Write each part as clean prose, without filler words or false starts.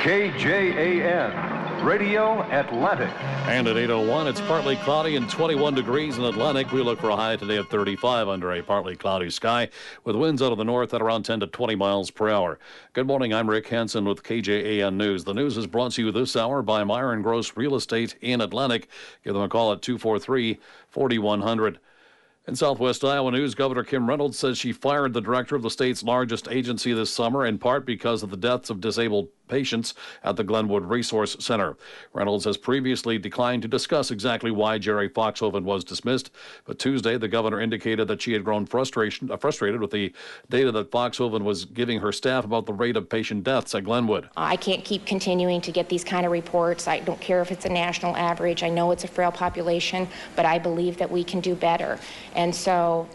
KJAN, Radio Atlantic. And at 8:01, it's partly cloudy and 21 degrees in Atlantic. We look for a high today of 35 under a partly cloudy sky with winds out of the north at around 10 to 20 miles per hour. Good morning. I'm Rick Hansen with KJAN News. The news is brought to you this hour by Myron Gross Real Estate in Atlantic. Give them a call at 243-4100. In Southwest Iowa news, Governor Kim Reynolds says she fired the director of the state's largest agency this summer, in part because of the deaths of disabled patients at the Glenwood Resource Center. Reynolds has previously declined to discuss exactly why Jerry Foxhoven was dismissed, but Tuesday the governor indicated that she had grown frustrated with the data that Foxhoven was giving her staff about the rate of patient deaths at Glenwood. I can't keep continuing to get these kind of reports. I don't care if it's a national average. I know it's a frail population, but I believe that we can do better. And so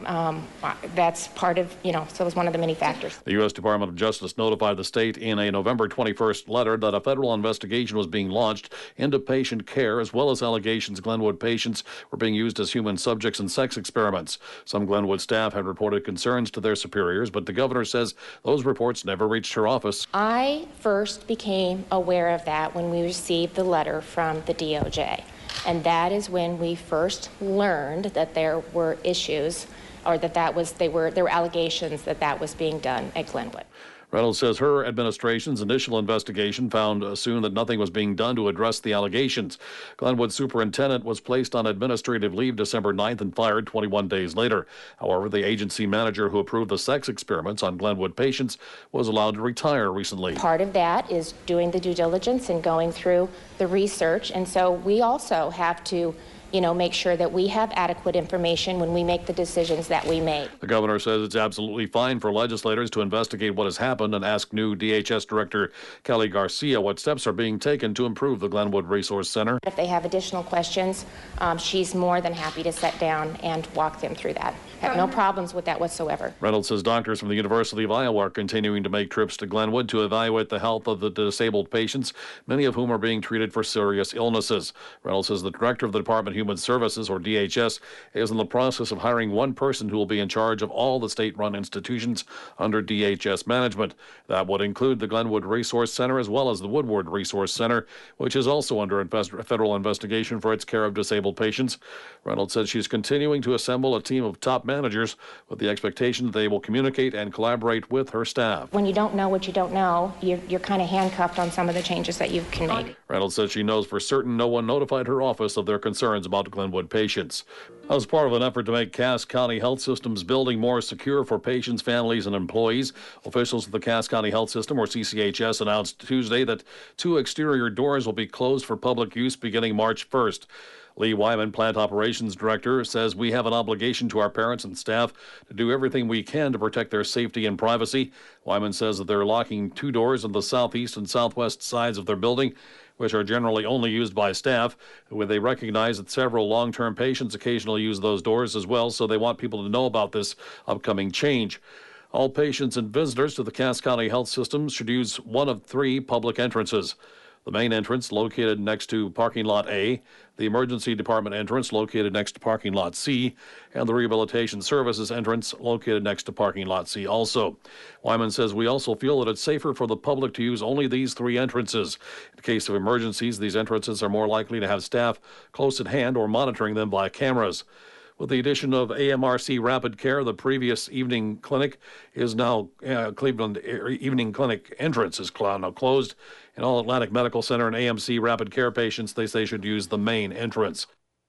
that's part of, so it was one of the many factors. The U.S. Department of Justice notified the state in a November 21st letter that a federal investigation was being launched into patient care, as well as allegations Glenwood patients were being used as human subjects in sex experiments. Some Glenwood staff had reported concerns to their superiors, but the governor says those reports never reached her office. I first became aware of that when we received the letter from the DOJ. And that is when we first learned that there were issues, or there were allegations that was being done at Glenwood. Reynolds says her administration's initial investigation found soon that nothing was being done to address the allegations. Glenwood superintendent was placed on administrative leave December 9th and fired 21 days later. However, the agency manager who approved the sex experiments on Glenwood patients was allowed to retire recently. Part of that is doing the due diligence and going through the research, and so we also have to make sure that we have adequate information when we make the decisions that we make. The governor says it's absolutely fine for legislators to investigate what has happened and ask new DHS Director Kelly Garcia what steps are being taken to improve the Glenwood Resource Center. If they have additional questions, she's more than happy to sit down and walk them through that. I have no problems with that whatsoever. Reynolds says doctors from the University of Iowa are continuing to make trips to Glenwood to evaluate the health of the disabled patients, many of whom are being treated for serious illnesses. Reynolds says the director of the Department of Human Services, or DHS, is in the process of hiring one person who will be in charge of all the state-run institutions under DHS management. That would include the Glenwood Resource Center as well as the Woodward Resource Center, which is also under federal investigation for its care of disabled patients. Reynolds says she's continuing to assemble a team of top managers with the expectation that they will communicate and collaborate with her staff. When you don't know what you don't know, you're kind of handcuffed on some of the changes that you can make. Reynolds says she knows for certain no one notified her office of their concerns about Glenwood patients. As part of an effort to make Cass County Health System's building more secure for patients, families, and employees, officials of the Cass County Health System, or CCHS, announced Tuesday that 2 exterior doors will be closed for public use beginning March 1st. Lee Wyman, Plant Operations Director, says we have an obligation to our parents and staff to do everything we can to protect their safety and privacy. Wyman says that they're locking 2 doors on the southeast and southwest sides of their building, which are generally only used by staff, where they recognize that several long-term patients occasionally use those doors as well, so they want people to know about this upcoming change. All patients and visitors to the Cass County Health System should use one of 3 public entrances. The main entrance located next to parking lot A, the emergency department entrance located next to parking lot C, and the rehabilitation services entrance located next to parking lot C also. Wyman says we also feel that it's safer for the public to use only these 3 entrances. In case of emergencies, these entrances are more likely to have staff close at hand or monitoring them via cameras. With the addition of AMRC Rapid Care, the previous evening clinic is now Cleveland Evening Clinic entrance is now closed. And all Atlantic Medical Center and AMC Rapid Care patients, they say, should use the main entrance.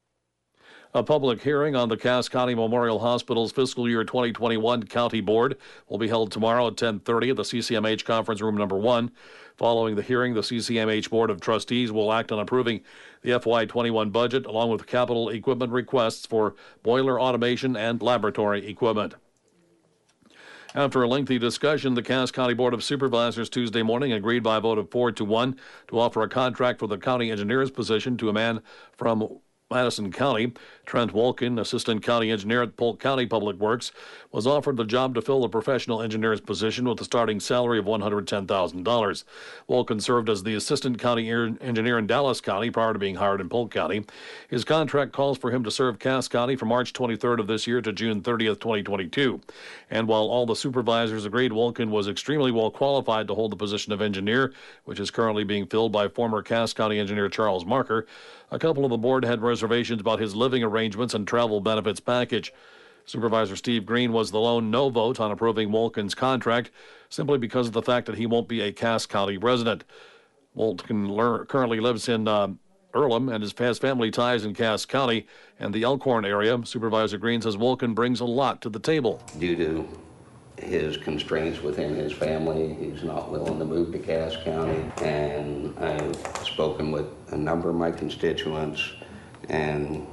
A public hearing on the Cass County Memorial Hospital's fiscal year 2021 county board will be held tomorrow at 10:30 at the CCMH Conference Room number 1. Following the hearing, the CCMH Board of Trustees will act on approving the FY21 budget along with capital equipment requests for boiler automation and laboratory equipment. After a lengthy discussion, the Cass County Board of Supervisors Tuesday morning agreed by a vote of 4-1 to offer a contract for the county engineer's position to a man from Madison County. Trent Wolkin, Assistant County Engineer at Polk County Public Works, was offered the job to fill the professional engineer's position with a starting salary of $110,000. Wolkin served as the Assistant County Engineer in Dallas County prior to being hired in Polk County. His contract calls for him to serve Cass County from March 23rd of this year to June 30th, 2022. And while all the supervisors agreed Wolkin was extremely well qualified to hold the position of engineer, which is currently being filled by former Cass County Engineer Charles Marker, a couple of the board had reservations about his living arrangements and travel benefits package. Supervisor Steve Green was the lone no vote on approving Wolkin's contract, simply because of the fact that he won't be a Cass County resident. Wolkin currently lives in Earlham and has family ties in Cass County and the Elkhorn area. Supervisor Green says Wolkin brings a lot to the table. Due to his constraints within his family, he's not willing to move to Cass County, and I've spoken with a number of my constituents, and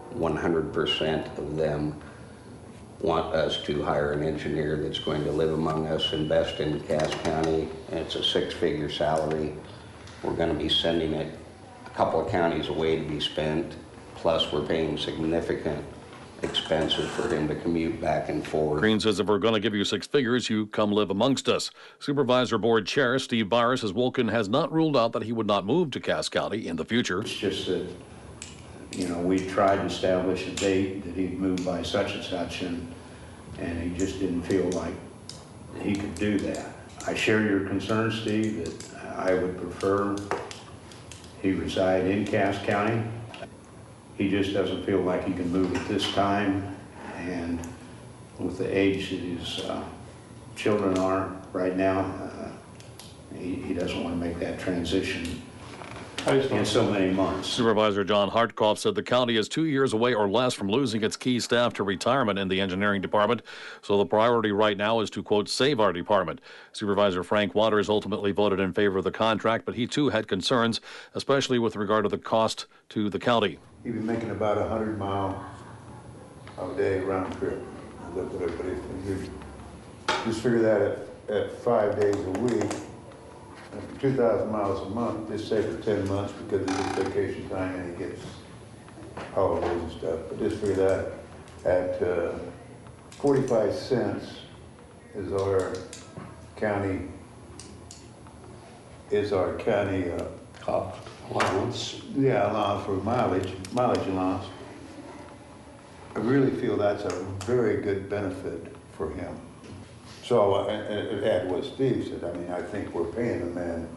100% of them want us to hire an engineer that's going to live among us, invest in Cass County, and it's a six-figure salary. We're going to be sending it a couple of counties away to be spent, plus we're paying significant expenses for him to commute back and forth. Green says if we're going to give you six figures, you come live amongst us. Supervisor Board Chair Steve Byers says Wolkin has not ruled out that he would not move to Cass County in the future. It's just that, we tried to establish a date that he'd move by such and such, and he just didn't feel like he could do that. I share your concern, Steve, that I would prefer he reside in Cass County. He just doesn't feel like he can move at this time, and with the age that his children are right now, he doesn't want to make that transition in so many months. Supervisor John Hartkoff said the county is 2 years away or less from losing its key staff to retirement in the engineering department, so the priority right now is to, quote, save our department. Supervisor Frank Waters ultimately voted in favor of the contract, but he too had concerns, especially with regard to the cost to the county. He'd be making about 100 miles a day round trip. But if you just figure that at 5 days a week, 2,000 miles a month, just say for 10 months because of his vacation time and he gets holidays and stuff. But just figure that at 45 cents is our county Allowance. Yeah, allowance for mileage allowance. I really feel that's a very good benefit for him. So, add what Steve said, I think we're paying the man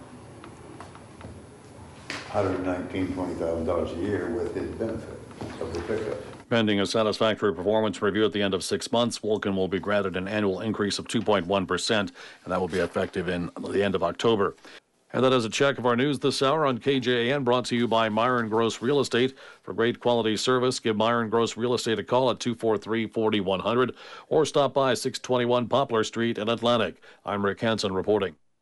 $119,000-$20,000 a year with his benefit of the pickup. Pending a satisfactory performance review at the end of 6 months, Wolkin will be granted an annual increase of 2.1%, and that will be effective in the end of October. And that is a check of our news this hour on KJAN, brought to you by Myron Gross Real Estate. For great quality service, give Myron Gross Real Estate a call at 243-4100 or stop by 621 Poplar Street in Atlantic. I'm Rick Hansen reporting.